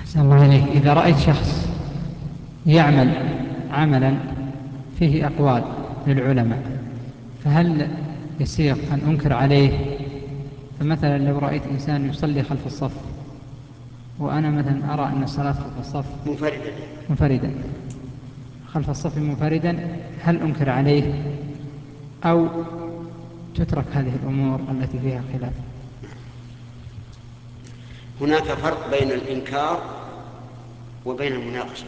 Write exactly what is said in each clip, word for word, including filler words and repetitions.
أحسن الله إليك. إذا رأيت شخص يعمل عملا فيه أقوال للعلماء فهل يسير أن أنكر عليه؟ فمثلا لو رأيت إنسان يصلي خلف الصف وأنا مثلا أرى أن الصلاة خلف الصف منفردا منفردا خلف الصف منفردا، هل أنكر عليه أو تترك هذه الأمور التي فيها خلاف؟ هناك فرق بين الإنكار وبين المناقشة.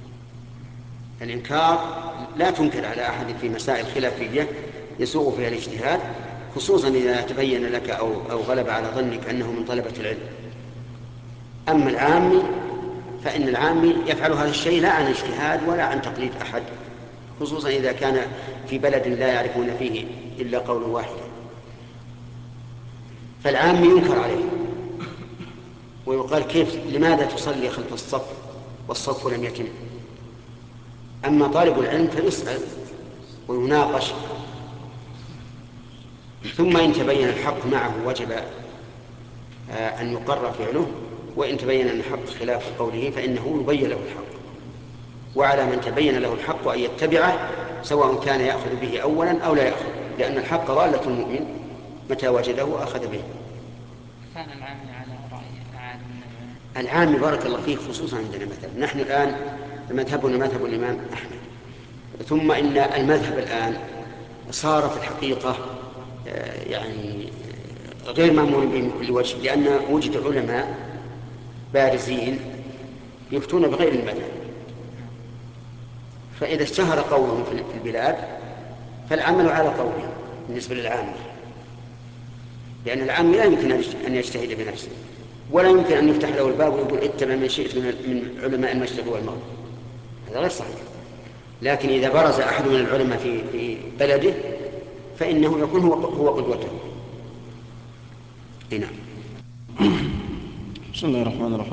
الإنكار لا تنكر على أحد في مسائل خلافية يسوغ فيها الاجتهاد، خصوصا إذا تبين لك أو, أو غلب على ظنك أنه من طلبة العلم. أما العامي فإن العامي يفعل هذا الشيء لا عن اجتهاد ولا عن تقليد أحد، خصوصا إذا كان في بلد لا يعرفون فيه إلا قول واحد، فالعامي ينكر عليه ويقال كيف لماذا تصلي خلف الصف والصف لم يتم. أما طالب العلم فيسأل ويناقش، ثم إن تبين الحق معه وجب أن يقر فعله، وإن تبين أن الحق خلاف قوله فإنه يبين له الحق، وعلى من تبين له الحق أن يتبعه سواء كان يأخذ به أولا أو لا يأخذ، لأن الحق ضالة المؤمن متى وجده أخذ به. كان العامي على رأي عالم من العلماء. العامي بارك الله فيه خصوصا عندنا مثلا نحن الآن مذهبنا مذهب الإمام أحمد، ثم إن المذهب الآن صار في الحقيقة يعني غير مأمون به من كل وجه، لأن وجد علماء بارزين يفتون بغير المذهب، فإذا اشتهر قولهم في البلاد فالعمل على قولهم بالنسبة للعامة، لأن العامة لا يمكن أن يجتهد بنفسه ولا يمكن أن يفتح له الباب ويقول اتبع من شئت من علماء المشرق والمغرب، هذا غير صحيح. لكن إذا برز أحد من العلماء في في بلده فإنه يكون هو هو قدوته. نعم. بسم الله الرحمن الرحيم.